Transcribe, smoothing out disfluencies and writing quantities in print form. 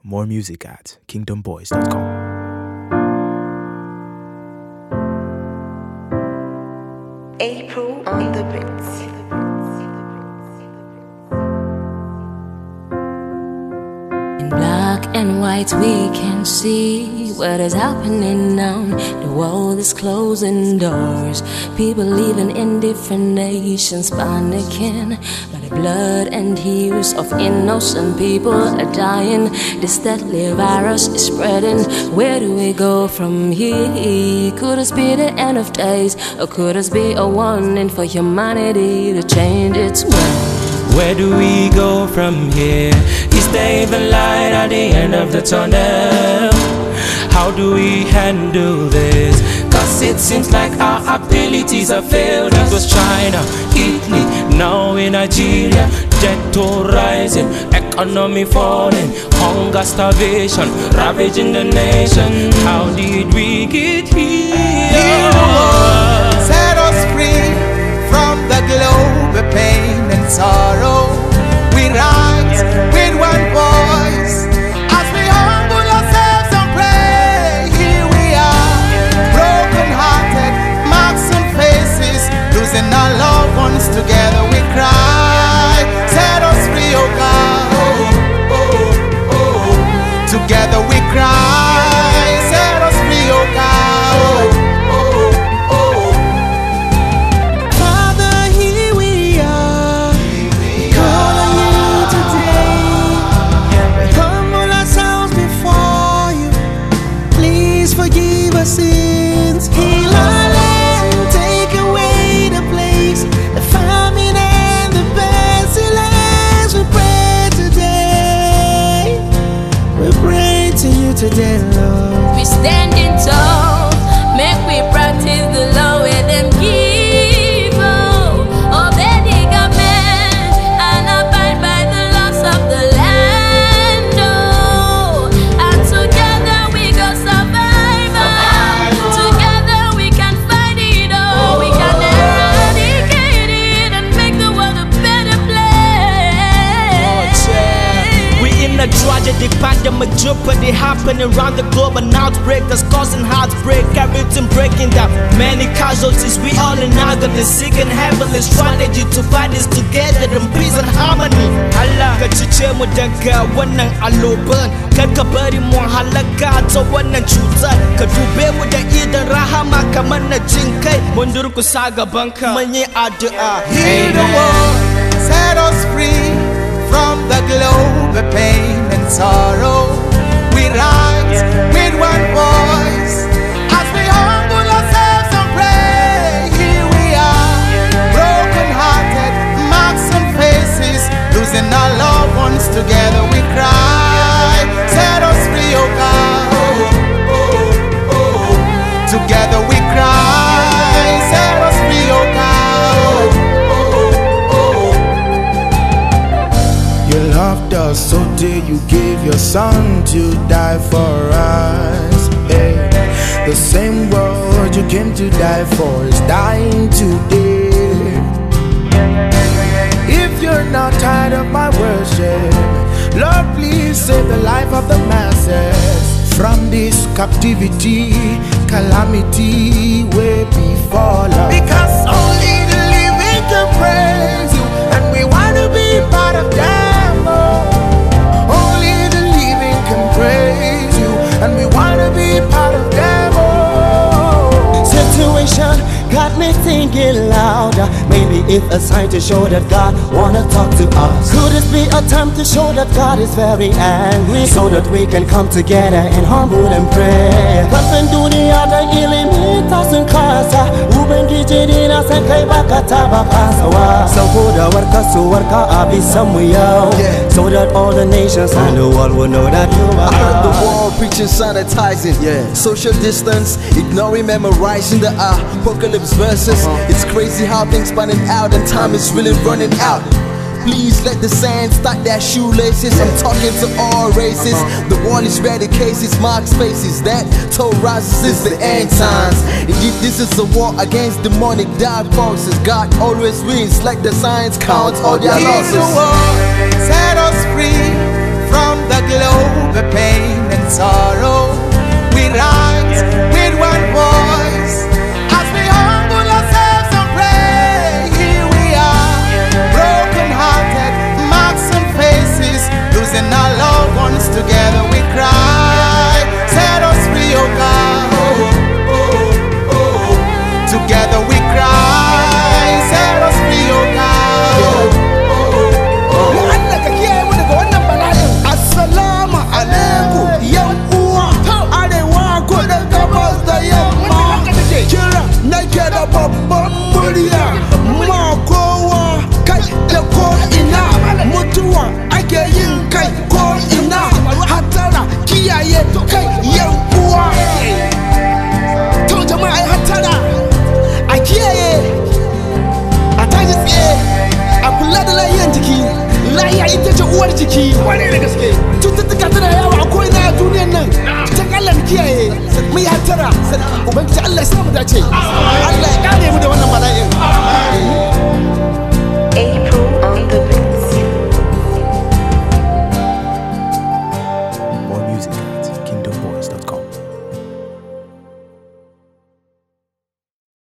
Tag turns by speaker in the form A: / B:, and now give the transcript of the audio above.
A: More music at kingdomboys.com.
B: April on the beats.
C: In black and white we can see what is happening now. The world is closing doors. People living in different nations, panicking. But the blood and tears of innocent people are dying. This deadly virus is spreading. Where do we go from here? Could this be the end of days? Or could this be a warning for humanity to change its way?
D: Where do we go from here? Is there even light at the end of the tunnel? How do we handle this? Cause it seems like our abilities have failed. It was China, Italy, now in Nigeria. Debt toll rising, economy falling, hunger, starvation, ravaging the nation. How did we get here?
E: Set us free from the global pain and sorrow. We rise with one voice as we humble ourselves and pray. Here we are, broken-hearted, marks on faces, losing our loved ones. Together we cry. Set us free, oh God. Together we cry. Set us free, oh God.
F: Sins, heal our land, take away the plagues, the famine and the pestilence. We pray today, we pray to you today, Lord.
C: We standing tall, make we practice the law with them evil. Obey the government and abide by the laws of the land. Oh, and together we go survive.
D: A tragic pandemic jeopardy happening around the globe. An outbreak that's causing heartbreak, everything breaking down. Many casualties, we all in agony, sick and heavenly. Strategy to fight this together in peace and harmony. Allah ka cice mu daga wannan alloban, kar ka bari mu halaka ta wannan cutar. Ka dube mu da idan rahama kamar na jin kai. Mun durkusa gaban ka mun yi addu'a.
E: Heal the world, set us free from the global pain and sorrow. We rise with one voice as we humble ourselves and pray. Here we are, broken-hearted, marks on faces, losing our loved ones. Together we cry. Set us free, oh God. Together we cry. Set us free, oh God.
F: You loved us so till you gave your son to die for us. Hey. The same world you came to die for is dying today. If you're not tired of my worship, Lord, please save the life of the masses from this captivity, calamity way before us. Because only the living can praise you, and we want to be part of that. Praise you, and we wanna be part of them. Oh. Situation got me thinking louder. Maybe it's a sign to show that God wanna talk to us. Could it be a time to show that God is very angry, so that we can come together and humble and pray? Kafin duniya da ilimi sun kasa, Ubangiji dina sai kai baka taba kasawa. Saboda warka abi samu yau, so that all the nations and the world will know that you are.
G: I heard the world preaching sanitizing, social distance, ignoring memorizing the apocalypse verses. It's crazy how things spanning out and time is really running out. Please let the sand start their shoelaces. I'm talking to all races. The world is ready, cases, marks, faces. That toll rises is the end times. Indeed, this is a war against demonic dark forces. God always wins, like the science counts all their losses.
E: Set us free from the global pain. sorrow. We rise with one voice as we humble ourselves and pray. Here we are, broken-hearted, marks on faces, losing our loved ones. Together we cry, set us free, oh God. Together we cry, set us free, oh God. Assalamu alaikum, yan uwa, arewa ko da gabas da yamma. Kira nake da babban murya, ma kowa kai da ko ina. Mutuwa ake yin kai ko ina. Hatara kiyaye kai yan uwa. To jama'a ai hatara, a kiyaye, a tashi tsaye, a kula da lahiyan jiki. Lahiya ita ce uwar jiki. Wane da gaske cututtuka tana yawa a ko'ina a duniyar nan. Can Allah na kiyaye, mai hatara. Ubangiji Allah ya sa mu dace. Allah ya kare mu da wannan bala'in.
B: April on the beats.
A: More music at kingdomboys.com.